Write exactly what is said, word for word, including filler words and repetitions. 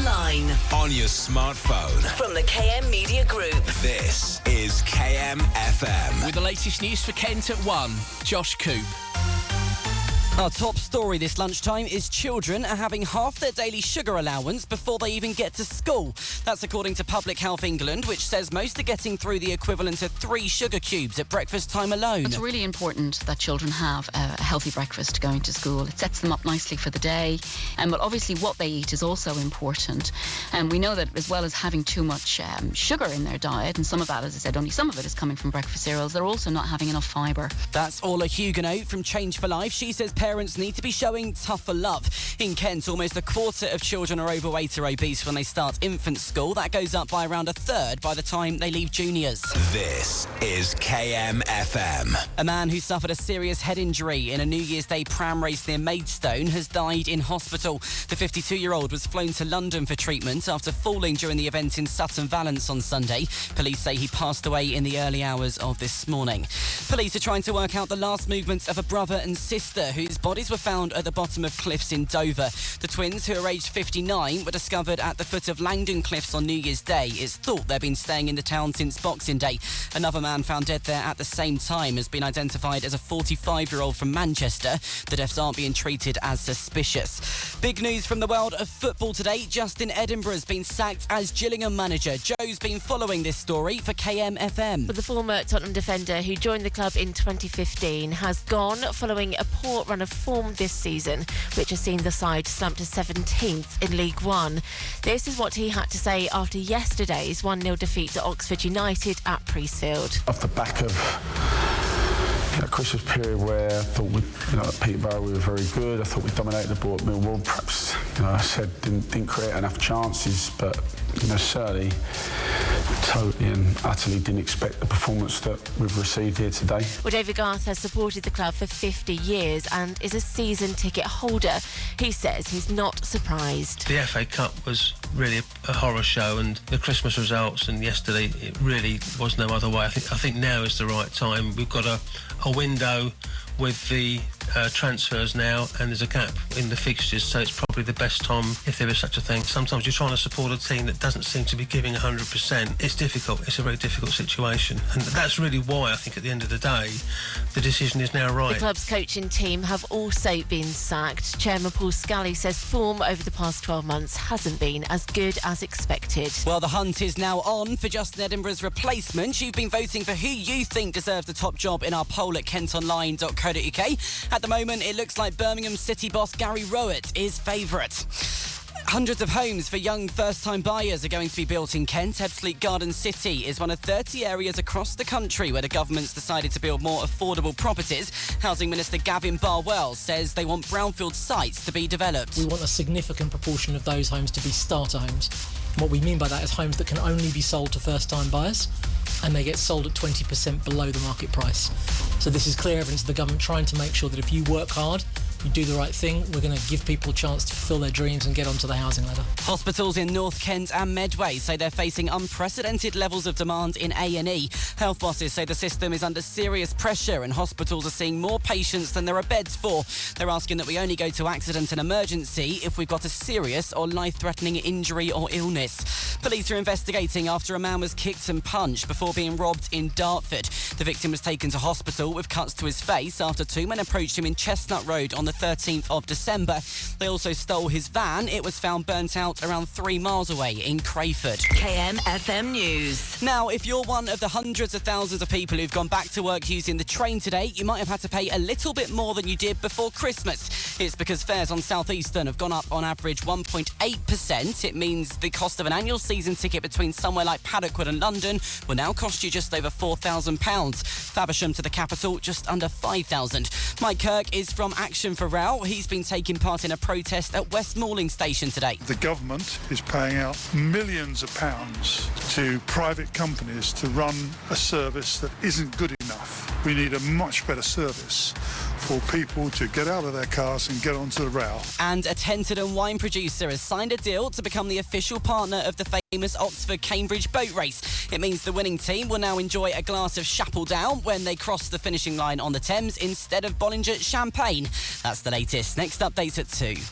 online, on your smartphone. from the K M Media Group. This is K M F M. With the latest news for Kent at one, Josh Coop. Our top story this lunchtime is children are having half their daily sugar allowance before they even get to school. That's according to Public Health England, which says most are getting through the equivalent of three sugar cubes at breakfast time alone. It's really important that children have a healthy breakfast going to school. It sets them up nicely for the day. Um, but obviously what they eat is also important. And we know that as well as having too much um, sugar in their diet, and some of that, as I said, only some of it is coming from breakfast cereals, they're also not having enough fibre. That's Orla Huguenot from Change for Life. She says parents need to be showing tougher love. In Kent, almost a quarter of children are overweight or obese when they start infant school. That goes up by around a third by the time they leave juniors. This is K M F M. A man who suffered a serious head injury in a New Year's Day pram race near Maidstone has died in hospital. The fifty-two-year-old was flown to London for treatment after falling during the event in Sutton Valence on Sunday. Police say he passed away in the early hours of this morning. Police are trying to work out the last movements of a brother and sister whose bodies were found at the bottom of cliffs in Dover. The twins, who are aged fifty-nine, were discovered at the foot of Langdon Cliffs on New Year's Day. It's thought they've been staying in the town since Boxing Day. Another man found dead there at the same time has been identified as a forty-five-year-old from Manchester. The deaths aren't being treated as suspicious. Big news from the world of football today. Justin Edinburgh's been sacked as Gillingham manager. Joe's been following this story for K M F M. But the former Tottenham defender who joined the club in twenty fifteen has gone following a poor run of form this season, which has seen the side slump to seventeenth in League One. This is what he had to say after yesterday's one nil defeat to Oxford United at Priestfield. Off the back of you know, Christmas period where I thought we, you know, at Peterborough we were very good. I thought we dominated the ball at Millwall. Perhaps, you know, I said didn't, didn't create enough chances, but you know, certainly totally and utterly didn't expect the performance that we've received here today. Well, David Garth has supported the club for fifty years and is a season ticket holder. He says he's not surprised. The F A Cup was really a, a horror show, and the Christmas results and yesterday, it really was no other way. I think I think now is the right time. We've got a, a window with the uh, transfers now, and there's a gap in the fixtures, so it's probably the best time if there is such a thing. Sometimes you're trying to support a team that doesn't seem to be giving one hundred percent. It's difficult. It's a very difficult situation, and that's really why I think at the end of the day the decision is now right. The club's coaching team have also been sacked. Chairman Paul Scally says form over the past twelve months hasn't been as good as expected. Well, the hunt is now on for Justin Edinburgh's replacement. You've been voting for who you think deserves the top job in our poll at kent online dot co dot uk. At the moment, it looks like Birmingham City boss Gary Rowett is favourite. Hundreds of homes for young first-time buyers are going to be built in Kent. Ebbsfleet Garden City is one of thirty areas across the country where the government's decided to build more affordable properties. Housing Minister Gavin Barwell says they want brownfield sites to be developed. We want a significant proportion of those homes to be starter homes. What we mean by that is homes that can only be sold to first-time buyers, and they get sold at twenty percent below the market price. So this is clear evidence of the government trying to make sure that if you work hard, you do the right thing, we're going to give people a chance to fulfil their dreams and get onto the housing ladder. Hospitals in North Kent and Medway say they're facing unprecedented levels of demand in A and E. Health bosses say the system is under serious pressure and hospitals are seeing more patients than there are beds for. They're asking that we only go to accident and emergency if we've got a serious or life-threatening injury or illness. Police are investigating after a man was kicked and punched before being robbed in Dartford. The victim was taken to hospital with cuts to his face after two men approached him in Chestnut Road on the thirteenth of December. They also stole his van. It was found burnt out around three miles away in Crayford. K M F M News. Now, if you're one of the hundreds of thousands of people who've gone back to work using the train today, you might have had to pay a little bit more than you did before Christmas. It's because fares on South Eastern have gone up on average one point eight percent. It means the cost of an annual season ticket between somewhere like Paddockwood and London will now cost you just over four thousand pounds. Faversham to the capital, just under five thousand pounds. Mike Kirk is from Action for Rail. He's been taking part in a protest at West Malling Station today. The government is paying out millions of pounds to private companies to run a service that isn't good enough. We need a much better service for people to get out of their cars and get onto the rail. And a Tenterden wine producer has signed a deal to become the official partner of the famous Oxford-Cambridge boat race. It means the winning team will now enjoy a glass of Chappell-Down when they cross the finishing line on the Thames instead of Bollinger Champagne. That's the latest. Next updates at two.